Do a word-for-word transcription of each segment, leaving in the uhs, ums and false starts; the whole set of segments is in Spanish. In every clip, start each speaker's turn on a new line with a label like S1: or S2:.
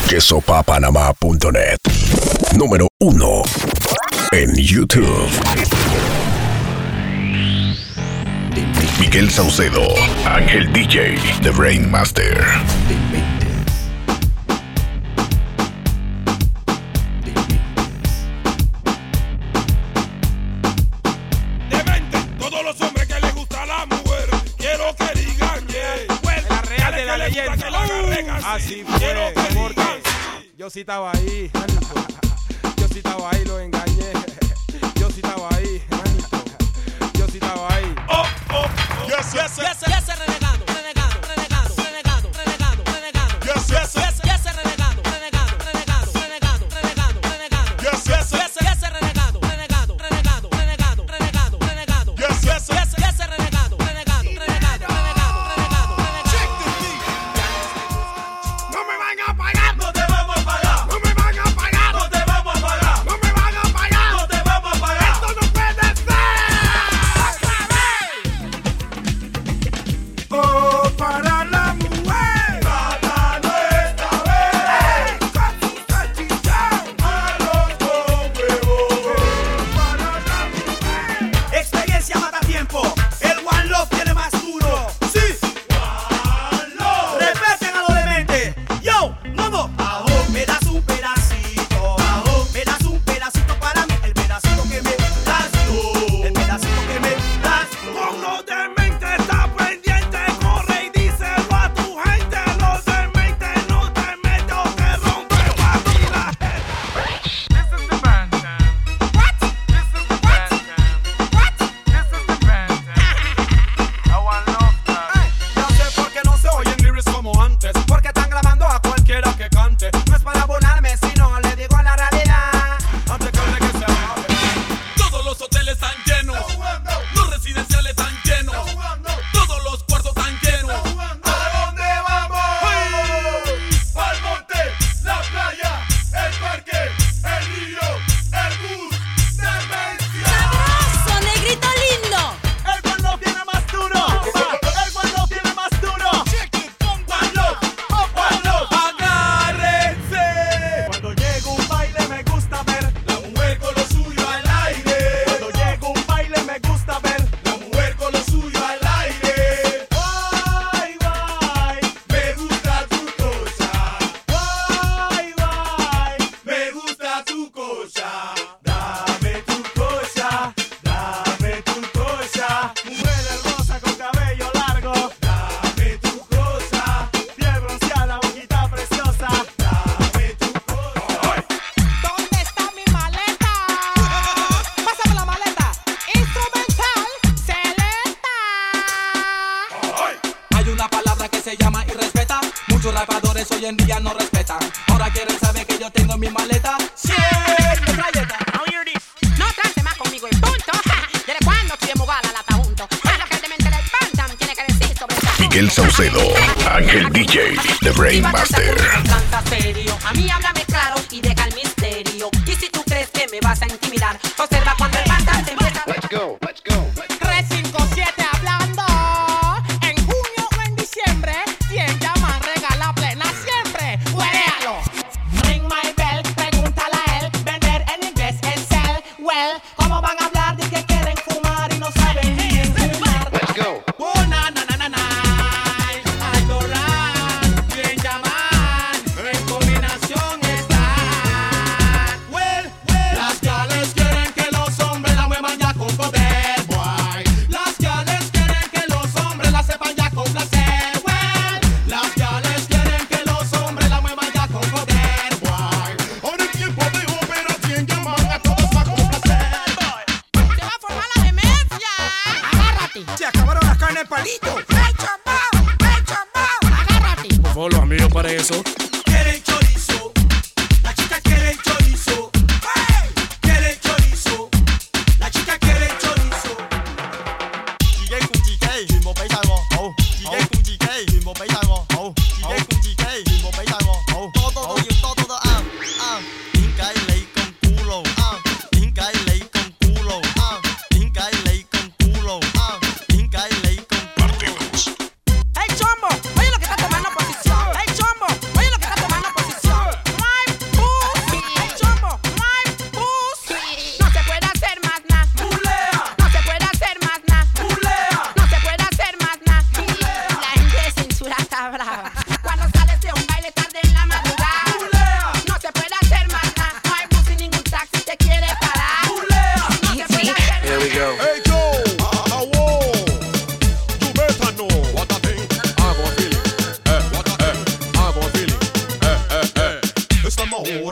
S1: quesopapanamá punto net. Número uno en YouTube. Miguel Saucedo, Ángel D J, The Brain Master.
S2: Demente, todos los hombres que les gusta la mujer, quiero que digan yeah. La real de la leyenda. Así fue, porque yo sí estaba ahí. Yo sí estaba ahí, lo engañé. Yo sí estaba ahí. Yo sí estaba ahí. Oh, oh, oh. Yes, yes, yes, yes, yes, renegado, renegado, renegado, renegado, renegado, renegado. Yes, yes, yes, yes, renegado, renegado, renegado, renegado, renegado, renegado. Yes, yes, yes, yes, renegado, renegado, renegado, renegado, renegado, renegado. Yes, yes, yes, yes, renegado, renegado, renegado, renegado, renegado. Check the beat. No me van a pagar, no te vamos a pagar. No me van a pagar, no te vamos a pagar. No me van a pagar, no te vamos a pagar. Esto no puede ser. Oh, para la mujer. Tratando esta vez. Con su salchichón. A los dos huevos. Para la mujer. Experiencia mata tiempo. El One Love tiene más duro. Sí. One Love. Respeten a los dementes. Yo, vamos. Ajo, me das un pedacito. Ajo, me das un pedacito para mí. El pedacito que me das tú. El pedacito que me das tú. Con los dementes está pendiente. Corre y díselo a tu gente. Los dementes no te metes o te rompen la vida.
S3: This is the band time. What? This is the band time. What? This is the band time. I want love time.
S2: Ya sé por qué no se oyen lyrics como antes. Porque están grabando a cualquiera que cante. No es para burlarme, sino le digo la realidad. Antes que hable que se acabe. Todos los hoteles están llenos. Los residenciales están llenos. Todos los cuartos están llenos. ¿A dónde vamos? Al monte, la playa, el parque, el río, el bus, demencia.
S4: ¡Sabroso, negrito lindo!
S2: El One Love tiene más duro. El One Love tiene más duro. One Love, One Love. Agárrense. Cuando llego a un baile me gusta ver la mujer con lo suyo al aire. Cuando llego a un baile me gusta ver la mujer con lo suyo al aire. Bye, bye. Me gusta tu cosa. Bye, bye. Me gusta tu cosa. Dame tu cosa. Dame tu cosa. Mujer hermosa con cabello largo. Dame tu cosa. Piel bronceada, boquita preciosa. Dame tu cosa.
S4: ¿Dónde está mi maleta? Pásame la maleta. Instrumental, Celesta.
S5: Hay una palabra que se llama irrespeta. Muchos rapadores hoy en día no respetan. Ahora quieren saber que yo tengo en mi maleta cien metralletas.
S4: No trate más conmigo y punto. Ja. ¿Desde cuándo estuvimos a la lata juntos? Es lo que el demente del Bantam tiene que decir sobre esta
S1: Miguel Saucedo, Ángel D J, The Brain Master.
S4: Canta serio. A mí háblame claro y deja el misterio. Y si tú crees que me vas a intimidar, observa cuando el Bantam te empieza.
S1: Let's go, let's go.
S4: tres cinco siete hablando. En junio o en diciembre, quien llama regala plena siempre. Huérealo. Ring my bell, pregúntale a él. Vender en inglés es sell. Well, ¿cómo van a hablar de que quieren fumar y no saben bien fumar?
S1: Let's go.
S4: Oh, na, na, na, na, na. Algo raro, quien llaman.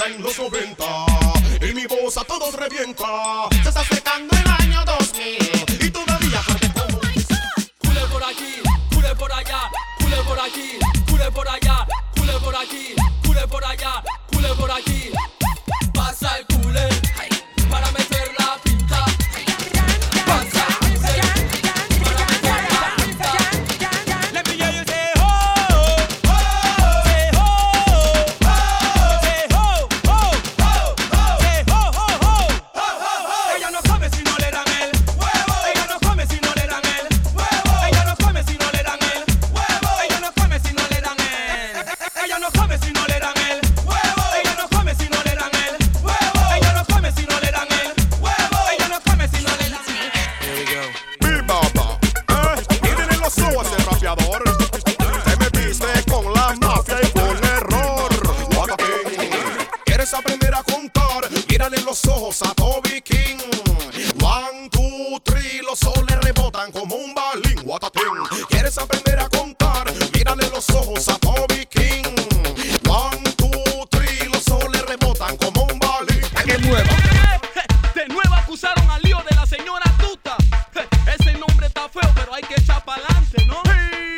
S6: ahora en los noventa. Y mi voz a todos revienta. Se está acercando el año dos mil y todavía porque como
S5: Cule por aquí, cule por allá, cule por aquí, cule por allá, cule por aquí, cule por allá, cule por aquí. Pasa el cule para meter la pinta. Pasa el cule para meter la pinta.
S2: Let me hear you say ho, ho, say ho, ho, say ho, ho, ho, say ho, ho, ho. Ella no come si no le dan el huevo. Ella no come si no le dan el huevo. Ella no come si no le dan el huevo. Ella no come si no le dan el. Ella no come si no le dan el huevo. Ella no come si no le dan el huevo. Ella no come si no le dan el huevo. Ella no come si no le dan el. Here we go.
S6: Bill Baba, eh, miren en los ojos el rapeador. Te metiste con la mafia y con error. Guatatín. ¿Quieres aprender a contar? Mírale en los ojos a Toby King. One, two, three, los soles rebotan como un balín. Guatatín. ¿Quieres aprender a contar? Mírale en los ojos a Toby King. One, two, three, los soles rebotan como un balín.
S2: ¡Qué nueva!
S5: De nuevo acusaron al lío de la señora Tuta. Ese nombre está feo, pero hay que echar pa'lante, ¿no?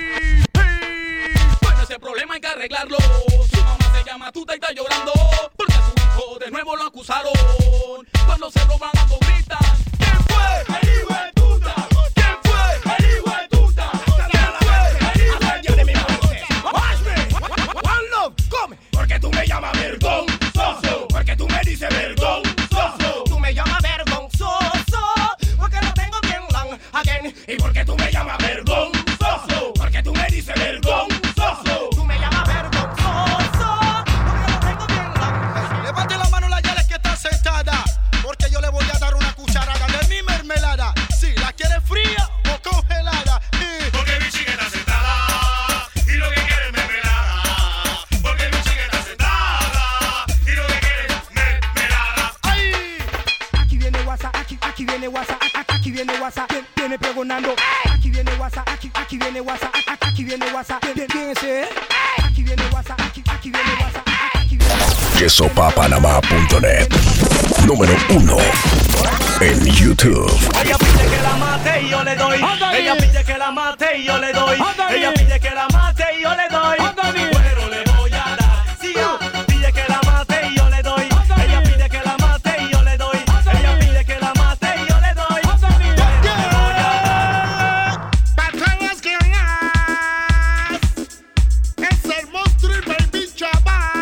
S5: Bueno, ese problema hay que arreglarlo. Su mamá se llama Tuta y está llorando porque a su hijo de nuevo lo acusaron. Cuando se roban algo gritan: ¿quién fue el hijo de Tuta? ¿Quién fue el hijo de Tuta? ¿Quién fue el hijo de Tuta?
S2: One Love, come. Porque tú me llamas vergonzoso. Porque tú me dices vergonzoso. Tú me llamas vergonzoso. Porque lo tengo bien long again. Y porque tú me llamas vergonzoso. Porque tú me dices vergonzoso. Tú me llamas vergonzoso. Porque lo tengo bien long.
S7: Levante la mano la yala que está sentada, porque yo le voy a dar una cucharada de mi mermelada. Si la quiere fría o congelada. Y
S6: Porque mi chica está sentada y lo que quiere es mermelada. Porque mi chica está sentada y lo que quiere es mermelada.
S7: ¡ay!
S8: Aquí viene WhatsApp, aquí, aquí viene WhatsApp, aquí, aquí viene WhatsApp, viene, viene pregonando. Aquí viene WhatsApp, aquí, aquí viene WhatsApp, aquí, aquí viene WhatsApp, ¿quién, quién es ese? Aquí viene WhatsApp, aquí, aquí viene WhatsApp, aquí viene WhatsApp.
S1: queso pa panamá punto net. Número uno en YouTube.
S5: Ella pide que la mate y yo le doy. Ella pide que la mate y yo le doy. Ella pide que la mate y yo le doy. Pero le voy a dar. Si ella pide que la mate y yo le doy. Ella pide que la mate y yo le doy. Ella pide que la mate y yo le doy. Pero le voy a dar.
S7: Patrañas que hagas, es el monstruo y baby chaval.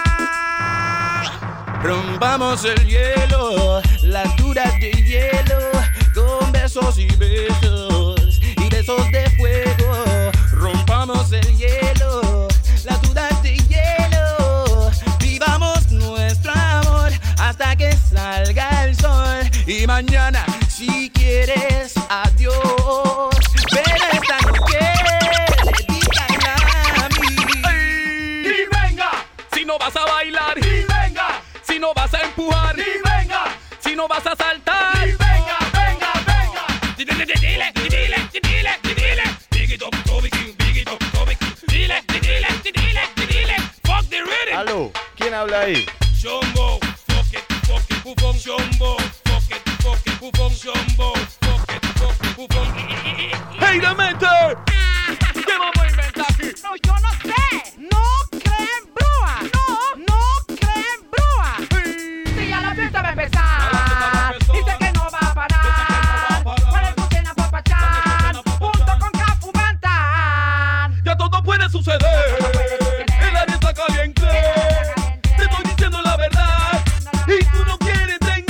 S2: Rompamos el hielo, las duras de hielo, con besos y besos, y besos de fuego. Rompamos el hielo, las duras de hielo, vivamos nuestro amor hasta que salga el sol. Y mañana, si quieres, adiós, pero esta noche, dedícala a mí.
S5: Y venga, si no vas a bailar. Y venga, si no vas a empujar. Y venga, si no vas a saltar. Y venga, venga, venga. Dile, dile, dile, dile, dile. Biggie top, Toby King, Biggie top, Toby King. Dile, dile, dile, dile. Fuck the rhythm.
S2: Aló, ¿quién habla ahí?
S5: Shombo, fuck it, fuck it, bufón. Shombo, fuck it, fuck it, bufón. Shombo, fuck it, fuck it, bufón.
S2: ¡Hey, demente!
S5: ¿Qué vamos a inventar aquí?
S4: No, yo no sé. No creen brúa. No, no creen brúa. Si ya la fiesta va a empezar. Dice que no va a parar. Con el Buquena Papachán. Junto con Capu Bantan.
S5: Ya todo puede suceder. El área está caliente. Te estoy diciendo la verdad. Y tú no quieres entender.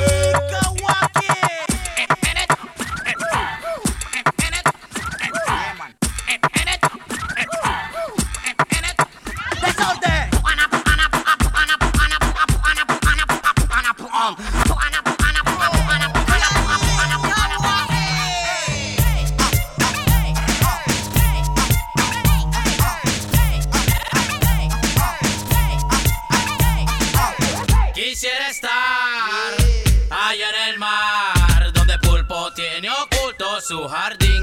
S9: Quisiera estar allá en el mar, donde Pulpo tiene oculto su jardín.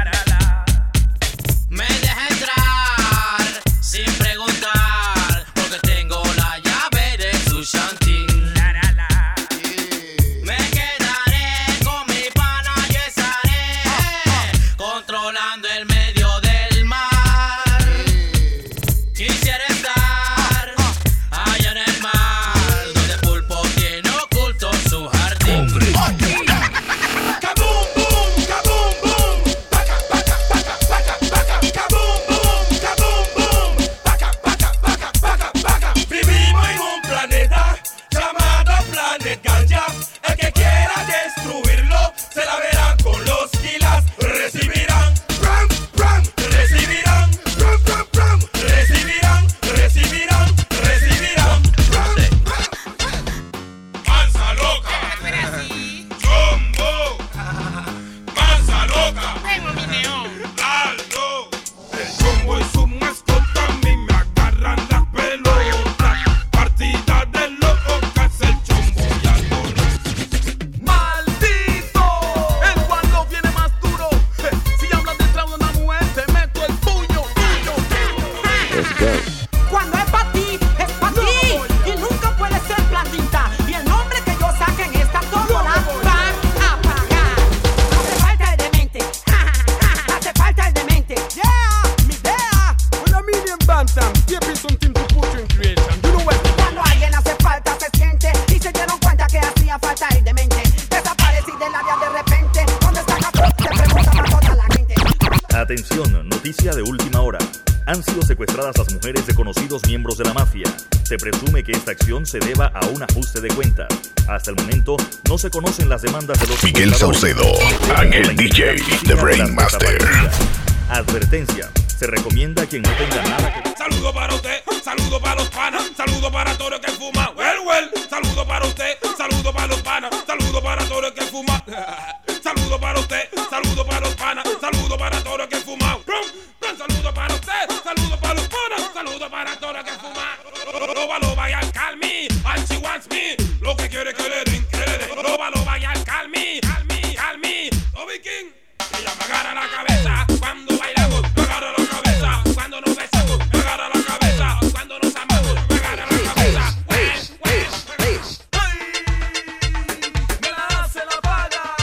S9: Me deja entrar sin preguntar, porque tengo la llave de su shanty.
S10: Noticia de última hora. Han sido secuestradas las mujeres de conocidos miembros de la mafia. Se presume que esta acción se deba a un ajuste de cuentas. Hasta el momento no se conocen las demandas de los
S1: Miguel Saucedo, Ángel D J, The Brain Master.
S10: Advertencia. Se recomienda a quien no tenga nada que...
S2: Saludo para usted, saludo para los panas, saludo para todos los que fuman. Well, well, saludo para usted, saludo para los panas, saludo para todos los que fuman. Saludo para usted, saludo para los panas, saludo para todos los que fuman. Saludo para usted, saludo para los panas, saludo para todos los que fuman. Loba, loba, y al call me, and she wants me. Lo que quiere que le den, que le den. Loba, loba, y al call me, call me, call me. Toby King, ella me agarra la cabeza cuando bailamos, me agarra la cabeza cuando nos besamos, me agarra la cabeza cuando nos amamos, me agarra la cabeza.
S5: Me la hace la paga.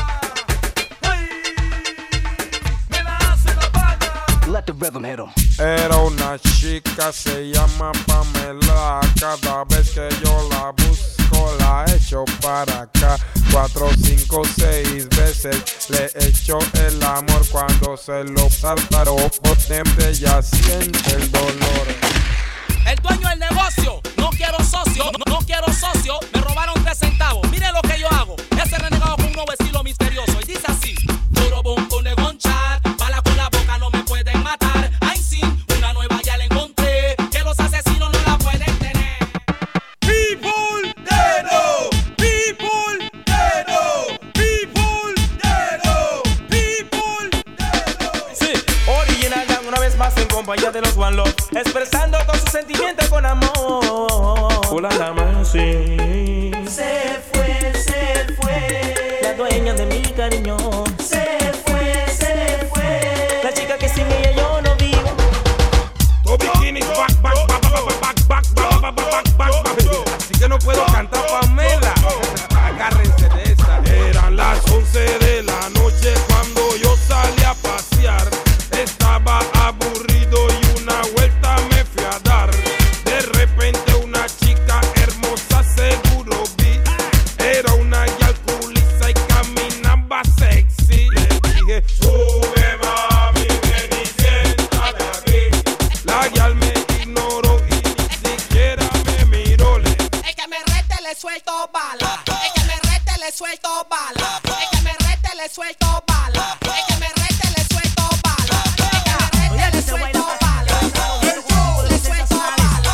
S5: Me la hace la paga. Let the rhythm hit 'em.
S2: Era una chica, se llama Pamela. Cada vez que yo la busco, la echo para acá. Cuatro, cinco, seis veces le echo el amor. Cuando se lo saltaró, potente ya siente el dolor.
S9: El dueño del negocio, no quiero socio, no, no quiero socio. Me robaron tres centavos, mire lo que yo hago. Ese renegado con un nuevo estilo misterioso. Y dice así: puro bum bum de gonchar, bala con la boca no me pueden matar. Ay sí, una nueva ya la encontré, que los asesinos no la pueden tener.
S2: People dead, people dead, people dead, people dead.
S5: Sí, Original Dan una vez más en compañía de los One Love, expresando con sus sentimientos con amor. Hola la mano, sí. Se fue, se fue, la dueña de mi cariño. Se fue, se fue, la chica que sin ella yo no vivo.
S2: Toby King is back, back, back, back, back, back, back, back, back, back. Así que no puedo cantar Pamela. Agárrense de esa. Eran las once de la noche cuando yo salí a pasear. Estaba aburrido y una vuelta me fui a dar. De repente una chica hermosa seguro vi. Era una yalculisa y caminaba sexy. Le dije, sube mami, ven y siéntate aquí. La yal me ignoró y ni siquiera me miró. Le
S4: El que me rete le suelto bala. El que me rete le suelto bala. El que me rete le suelto bala. El que me rete le suelto bala. El que me rete le suelto bala. Le suelto bala.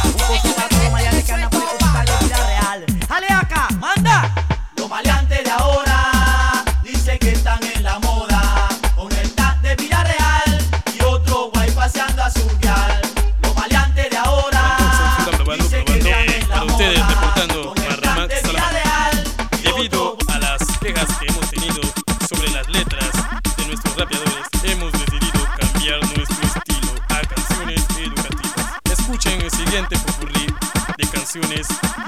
S5: ¡Jale acá! ¡Manda!
S9: Los maleantes de ahora dicen que están en la moda, con el tag de Villarreal y otro guay paseando a surreal. Los maleantes de ahora dicen que están en la moda,
S11: ustedes reportando
S9: con el tag de Villarreal y
S11: Debido
S9: otro.
S11: a las quejas que hemos tenido sobre las letras de nuestros rapeadores, hemos decidido cambiar nuestro estilo a canciones educativas. Escuchen el siguiente popurrí de canciones.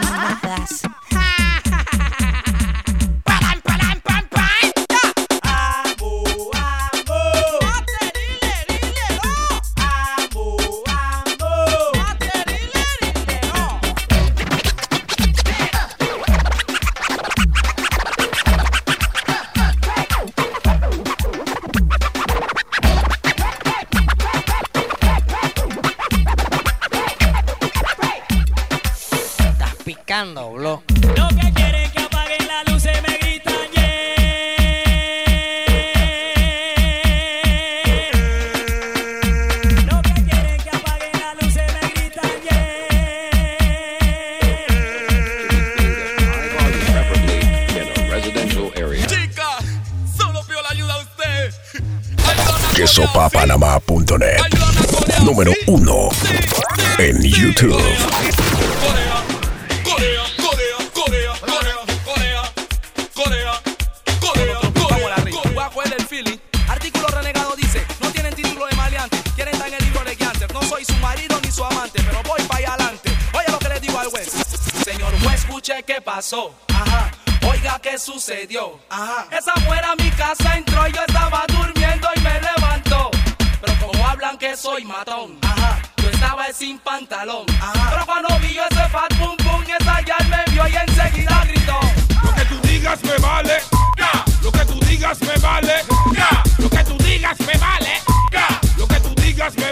S4: Pam, pam, pam, pam.
S5: Ambo, ambo,
S4: Materile, rile, oh.
S5: ambo, ambo.
S4: Materile, rile, oh. Estás picando, bro.
S5: Lo que quieren que apaguen las luces me gritan yeah. Lo que quieren que apaguen las luces me gritan yeah.
S11: Chica, solo pido la ayuda a usted.
S1: Quesopapanamá punto net, número uno en YouTube.
S11: Corea, Corea, Corea, Corea, Corea, Corea, Corea, Corea,
S9: Vamos a la ring. Voy a coger el feeling. Artículo renegado dice: no tienen título de maleante, quieren estar en el libro de gangster. No soy su marido ni su amante, pero voy para allá adelante. Oye lo que le digo al juez. Señor juez, escuche qué pasó. Ajá. Oiga qué sucedió. Ajá. Esa mujer a mi casa entró y yo estaba durmiendo y me levantó. Pero como hablan que soy matón, ajá, yo estaba sin pantalón. Ajá. Pero cuando vi yo ese fat pum pum, esa ya me vio y enseguida gritó:
S2: lo que tú digas me vale, ya. Lo que tú digas me vale, ya. Lo que tú digas me vale, ya. Lo que tú digas me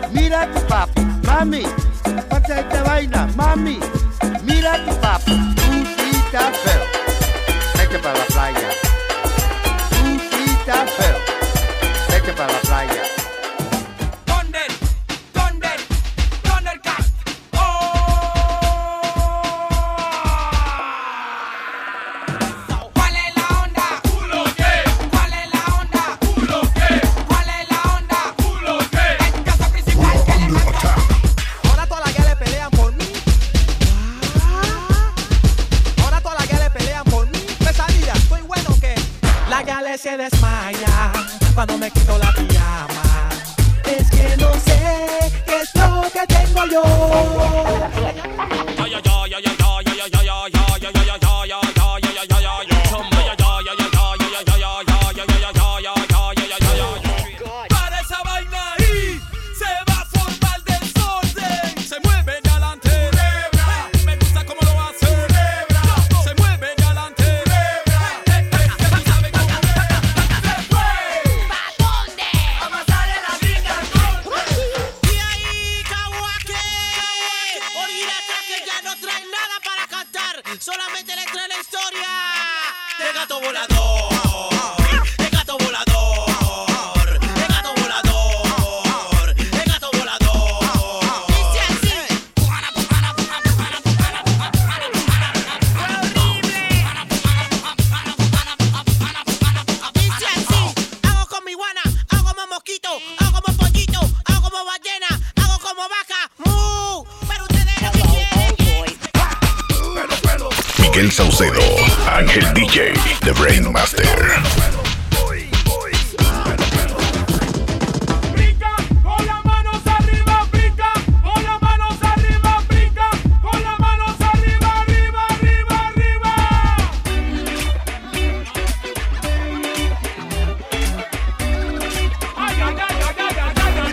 S12: mira tu papi, mami, pasa esta vaina, mami, mira tu papi, tú sí estás feo, vete para la playa, tú sí estás feo, vete para la playa.
S9: Thunder, Thunder, Thundercat. ¿Cuál es la onda? ¿Culo qué? ¿Cuál es la onda? ¿Culo qué? ¿Cuál es la onda? ¿Culo qué? El caso principal que le mata. Ahora todas las gales pelean por mí. Ahora todas las gales pelean por mí. Pesadilla, estoy bueno que la gale se desmaya cuando me quito la pijama. Es que no sé qué es lo que tengo yo. Para esa vaina ahí se va a formar desorden. Se mueve de adelante, me gusta cómo lo hace. Se mueve de adelante, ya tú sabes cómo se fue. ¿Pa' dónde? A pasarle la vida al norte. Y ahí, Kawake, olvídate que ya no trae nada para cantar, solamente le trae la historia de gato volador.
S1: Miguel Saucedo, Ángel D J, The Brain Master.
S2: Brinca con las manos arriba, brinca con las manos arriba, brinca con las manos arriba, arriba, arriba, arriba. Ay, ay, ay, ay, ay, ay, ay, ay.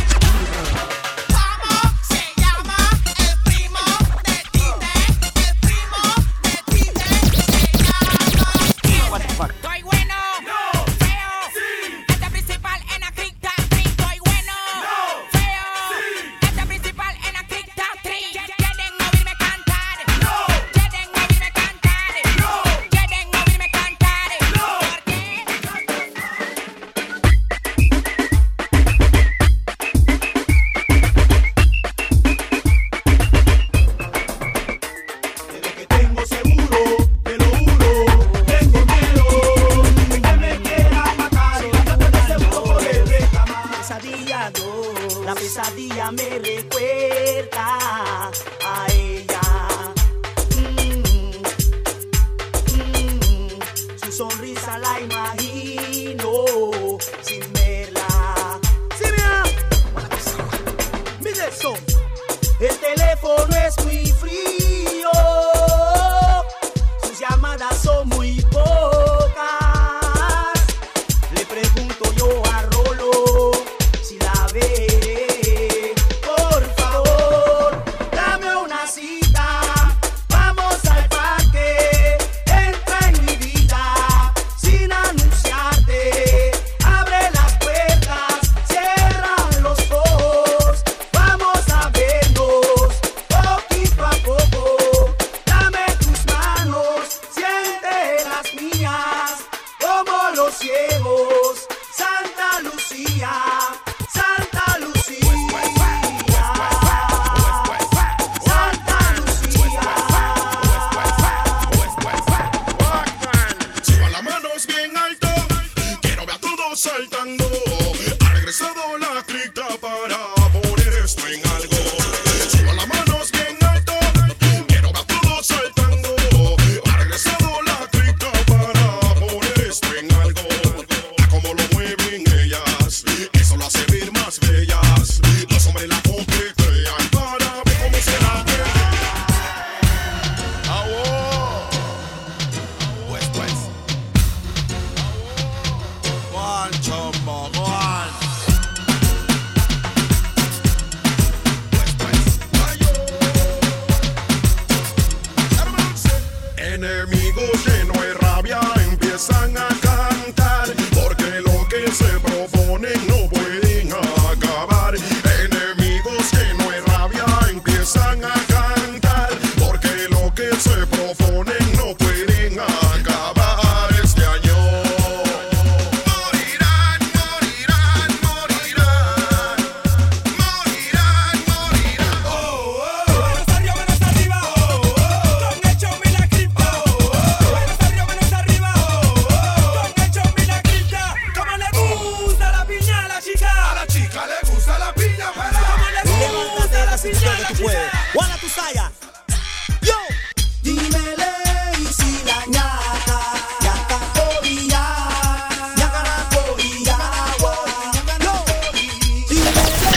S4: ¿Cómo se llama el primo de Tite? El primo de Tite se llama Tite. Estoy bueno, feo. Este principal en la cripta tri. Estoy bueno, feo. Este principal en la cripta tri. Quieren oírme cantar, quieren oírme cantar, quieren oírme cantar. ¿Por qué?
S5: Tengo seguro, te lo juro, tengo miedo de que me quiera matar y la plata de seguro poder reclamar. Pesadilla no, la pesadilla me recuerda a ella. Mm, mm, su sonrisa la imagino sin verla. ¡Sí, mira! Mire eso. El teléfono es muy frío, sus llamadas son muy pocas. Le pregunto yo a Rolo si la ve. Por favor, dame una cita, vamos al parque, entra en mi vida.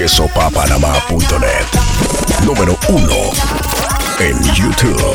S1: sopapanamá punto net. Número uno en YouTube.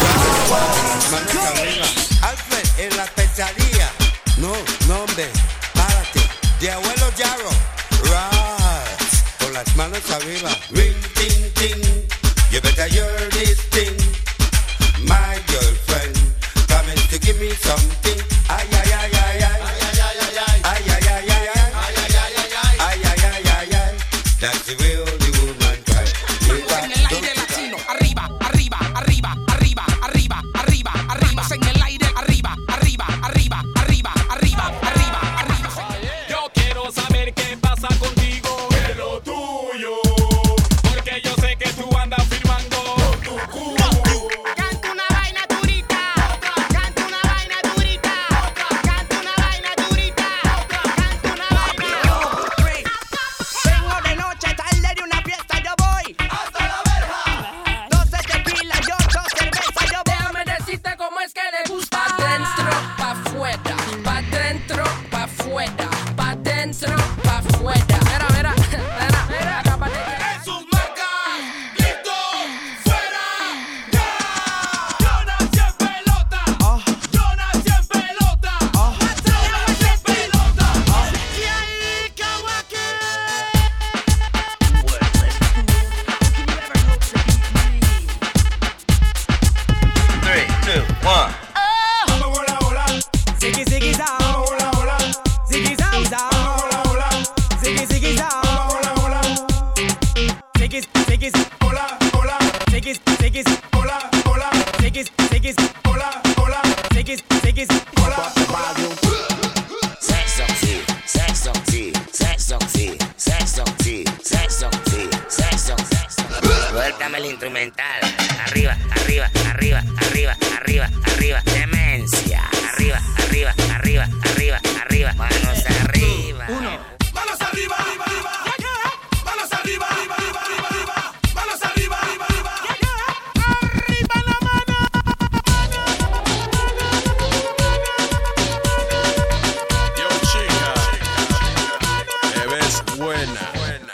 S13: Alfred, en la pesadilla. No, no, hombre, párate. De abuelo Jarro. Right. Con las manos arriba. Ring, ting, ting. You better hear this thing. My girlfriend coming to give me something. Ay, ay, ay, ay, ay. Ay, ay, ay, ay, ay. Ay, ay, ay, ay, ay. That's the way the woman cry.
S9: En el aire latino, arriba, arriba, arriba, arriba, arriba, arriba, arriba. En el aire, arriba, arriba, arriba, arriba, arriba, arriba, arriba.
S14: Yo quiero saber qué pasa contigo en lo tuyo, porque yo sé que tú andas firmando tu culo.
S4: Canta una vaina durita, canta una vaina durita, canta una vaina durita, canta una vaina. Vengo de noche, tarde de una fiesta, yo voy hasta la verja. doce tequilas, yo ocho cervezas, yo voy.
S15: Déjame decirte cómo es que le gusta. Pa' dentro, pa' afuera, pa' dentro, pa' afuera, pa' dentro, pa' afuera. Mira, mira, mira, mira, acábate.
S14: En sus marcas, listo, fuera, ya. Yo nací en pelota, yo nací en pelota, yo nací en pelota.
S4: Y ahí, Kawaki.
S13: Three, two, one.
S14: Vamos hola hola,
S4: Ziggy, ziggy, zao.
S14: vamos hola hola,
S4: Ziggy, zao, zao.
S14: vamos hola hola,
S4: Ziggy, ziggy, zao.
S14: vamos hola hola,
S4: Ziggy, ziggy,
S14: hola hola,
S4: ziggy, ziggy,
S14: hola hola,
S4: ziggy, ziggy,
S14: hola hola,
S4: ziggy, ziggy.
S14: hola.
S13: Sexo, sí, sexo, sí, sexo, sí, sexo, sí, sexo, sí, sexo, sexo. Suéltame el instrumental. Arriba, arriba, arriba, arriba, arriba, arriba. Demencia. Arriba, arriba, arriba, arriba, arriba. Manos arriba.
S4: Uno.
S14: Manos arriba, arriba, arriba. Manos arriba, arriba, arriba, arriba, arriba. Manos arriba, arriba, arriba.
S4: Arriba la mano.
S6: Yo, chica, te ves buena.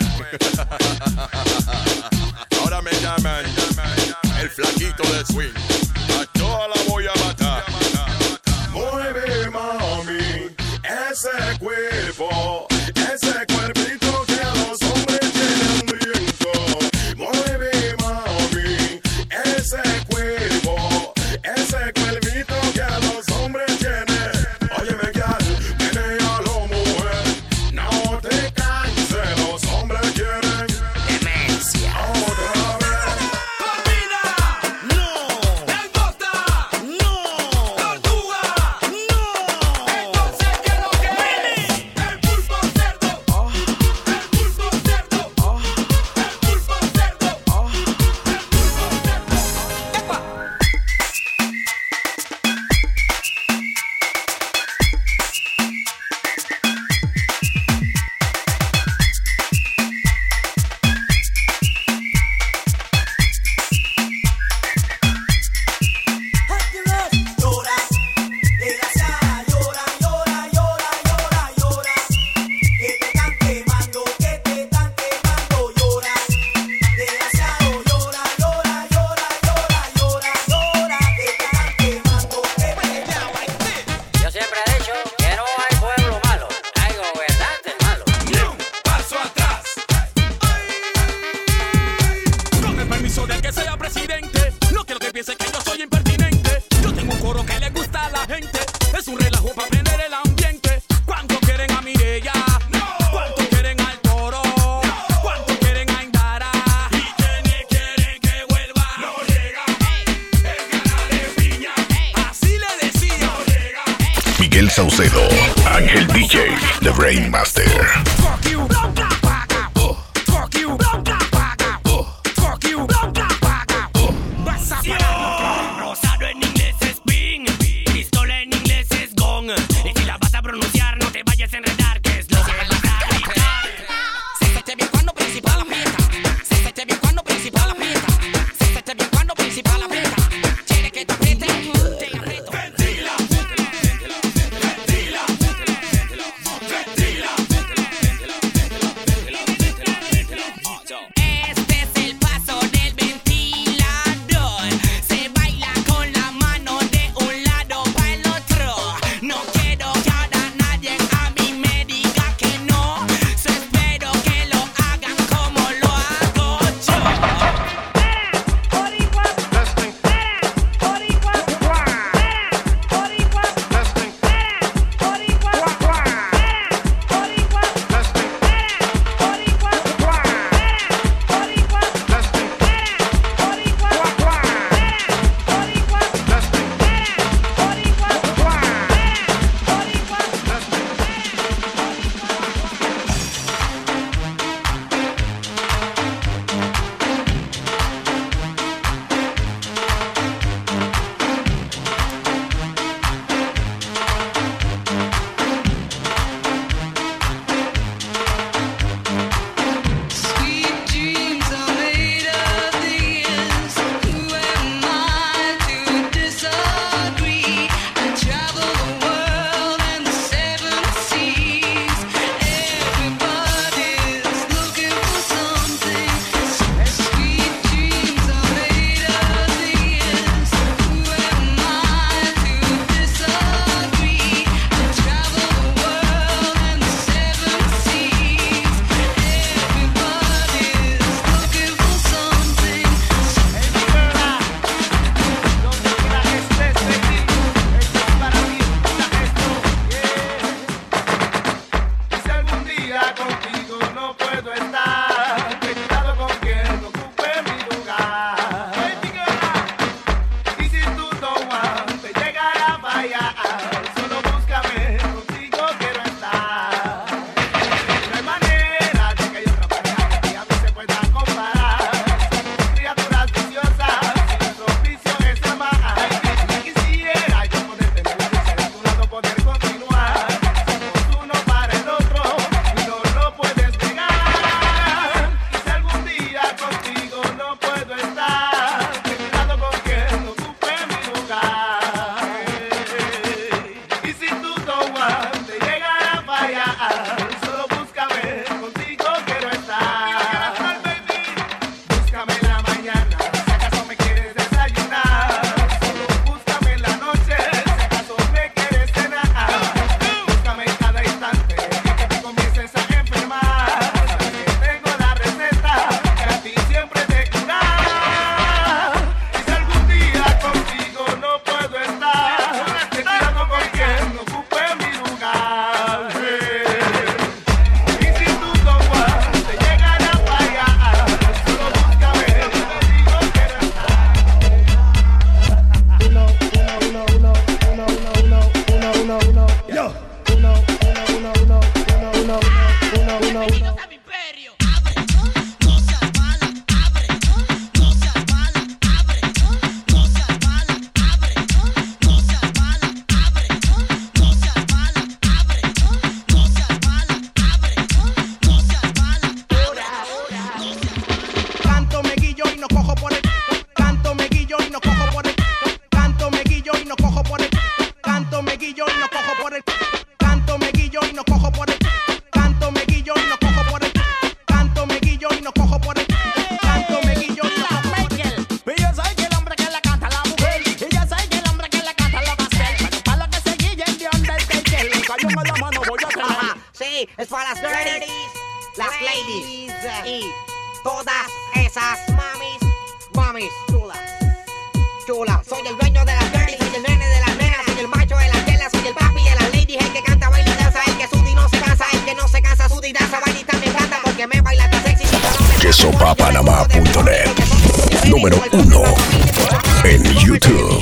S6: Ahora me llaman el flaquito de swing. A toda la voy a matar. Mueve, mami, ese cuerpo, ese cuerpito que a los hombres tiene hambriento. Mueve, mami, ese cuerpo, ese cuerpito que a los hombres tiene. Óyeme, gal, menéalo, mujer, no te canses, los hombres quieren
S13: Demencia.
S6: otra vez.
S14: Corvina,
S13: No.
S14: langosta,
S13: No.
S14: tortuga.
S13: No.
S14: Entonces, ¿qué es lo que es? El pulpo cerdo. El pulpo cerdo. El pulpo cerdo. El pulpo cerdo.
S4: Llora, desgraciada, llora, llora, llora, llora, llora. Que te están quemando, que te están quemando, llora. Desgraciado, llora, llora, llora, llora, llora, llora. Que te están quemando, que te están quemando.
S16: Yo siempre he dicho que no hay pueblo malo, hay gobernantes malos.
S14: Ni un paso atrás.
S9: Con el permiso del que sea presidente, no quiero que piense que yo soy impertinente. Yo tengo un coro que le gusta a la gente, es un relajo para prender el ambiente. ¿Cuánto quieren a Mireya? ¿Cuánto quieren al Toro? ¿Cuánto quieren a Indara?
S14: ¿Y quiénes quieren que vuelva? No llega. El canal de piña.
S9: Así le decía.
S1: Miguel Saucedo, Ángel D J, The Brain Master.
S9: Fuck you, blanca, paga. Fuck you, blanca, paga. Fuck you, blanca, paga. Vas a pagar.
S5: Rosado en inglés es ping, pistola en inglés es gong. Y si la vas a pronunciar, no te vayas a enredar, que es lo que vas a gritar.
S9: Se siente bien cuando principal la fiesta. Se siente bien cuando principal la fiesta. Se siente bien cuando principal la fiesta. Quiere que te apriete, te aprieto.
S14: Ventila. Ventila. Ventila. Ventila.
S4: y no cojo por el canto, me guillo y no cojo por el. Y yo soy el hombre que le canta a la mujer. Y yo soy el hombre que le canta a los pastel. Pero para lo que se guillen de Undertaker, le cayó en la mano, voy a tener.
S17: Sí, es para las ladies, las ladies y todas esas mamis, mamis chulas, chulas. Soy el dueño de las dirty, soy el nene de las nenas, soy el macho de las telas, soy el papi de las ladies, el que canta, baila y danza, el que sudi no se cansa, el que no se cansa, sudi danza, baila y también canta, porque me baila tan sexy.
S1: queso pa panamá punto net, número uno en YouTube.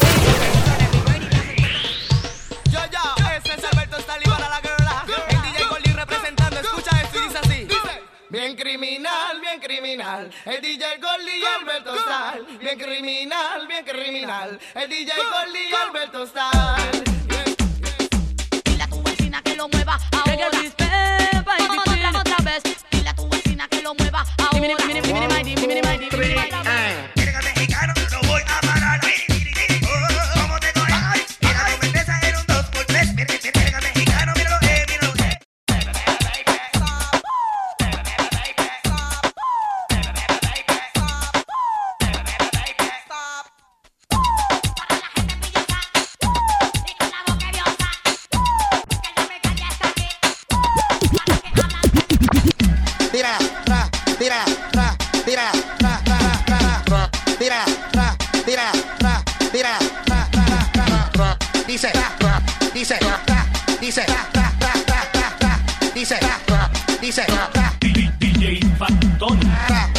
S5: Yo, yo, este es Alberto Stalin para la girla. El D J Goldie representando, escucha esto y dice así. Bien criminal, bien criminal. El D J Goldie y Alberto Stal. Bien criminal, bien criminal. El D J Goldie y Alberto Stal.
S18: Dile a tu vecina que lo mueva ahora. Otra, otra vez. Dile a tu vecina que lo mueva ahora.
S17: Tira, ra, tira, ra, tira, ra, ra, ra, ra, ra, tira, ra, tira, ra, tira, ra, ra, ra, ra, ra, dice, ra, ra, dice, ra, ra, dice, ra, ra, ra, ra, ra, ra, dice, ra, ra, dice, ra, ra, D J Factory, ra,